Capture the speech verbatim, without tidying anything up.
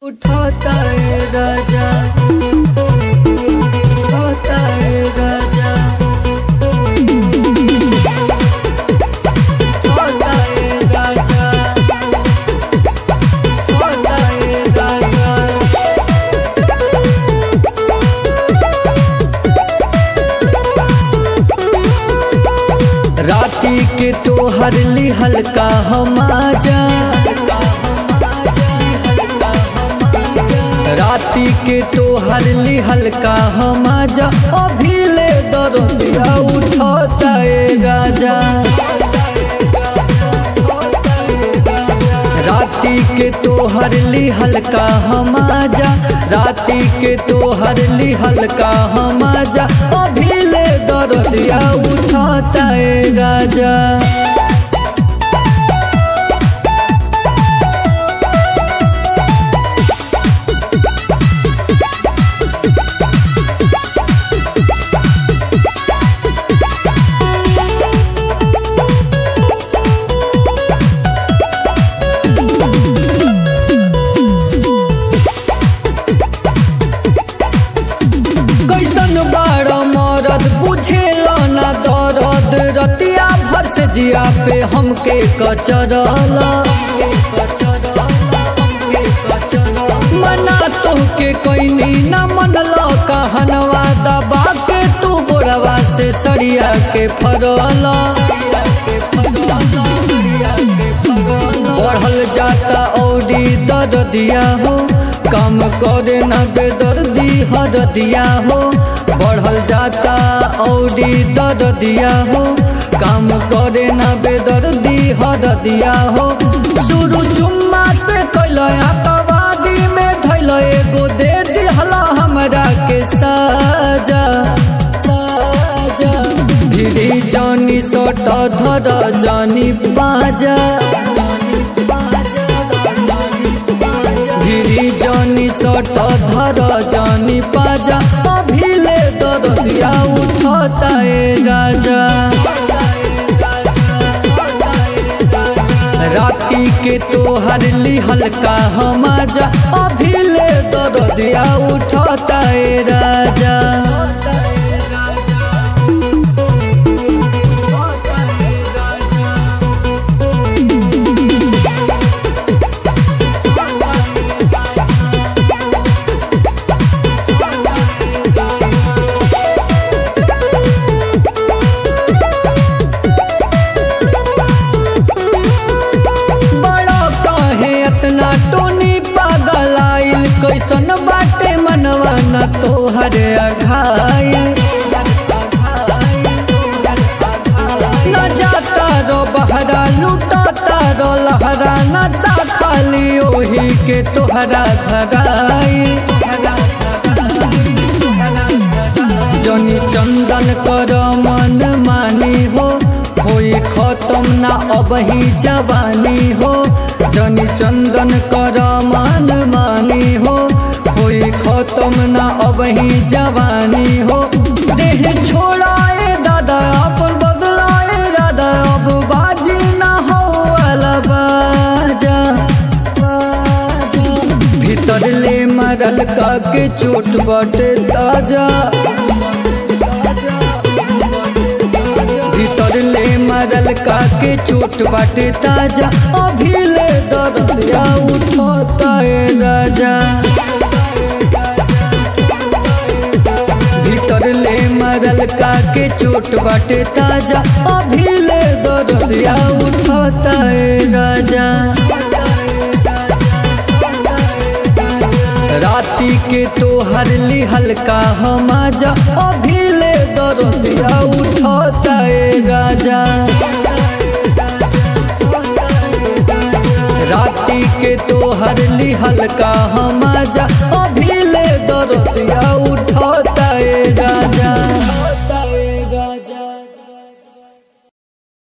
उठाता है राजा, उठाता है राजा, उठाता है राजा, उठाता है राजा। राती के तोहर ली हल्का हम आजा, राती के तोहर ली हल्का हम आजा, अभी ले दरदिया उठाता है राजा। राती के तोहर ली हल्का हम आजा, राती के तोहर ली हल्का हम आजा, अभी ले दरदिया उठाता है राजा। बुझेला ना दर्द रतिया भर से जिया पे हमके कचरला, मना तोहके कोइनी ना मनला, कहनवा दबा के तू बोरवा से सड़िया के फरला। बढ़ल जाता औरी दर्दिया हो, काम करे ना बेदर्दी हरदिया हो। बढ़ल जाता औरी दर्दिया हो, काम करे ना बेदर्दी हरदिया हो। शुरू चुम्मा से कैल आतवादी में धैल, एगो दे दिहला हमरा के साजा साजा। भिड़ी जानी सट धर जानी बाजा, भिड़ी जानी सट धर जानी पाजा, अभी ले दरदिया उठाता है राजा। राती के तोहर ली हल्का हम आजा, अभी ले दरदिया उठाता है राजा। टोनी पागल आइल, कैसन बाटे मनवा न तोहर अघाइल। न जाता रो बहरा लुटाता रो लहरा, नशा खाली ओही के तोहरा धराइल। जनी चंदन कर मन मानी हो, होई खत्म ना अबही जवानी हो। जनी चंदन कर मन मानी हो, होई खत्म ना अबही जवानी हो। देह छोड़ाए दादा अपन बदलाए दादा, अब बाजी ना हो बाजा बाजा। भीतर ले मरल का के चोट बटे ताजा, भीतर ले मरल का के चोट बाटे ताजा, अभी ले दरदिया उठाता है राजा। भीतर ले मरल का के चोट बाटे ताजा, अभी ले दरदिया उठाता है राजा। राती के तोहर ली हल्का हम आजा, अभी ले दरदिया उठाता है राजा। राती के तोहर ली हल्का हम आजा, अभी ले दरदिया उठाता है राजा।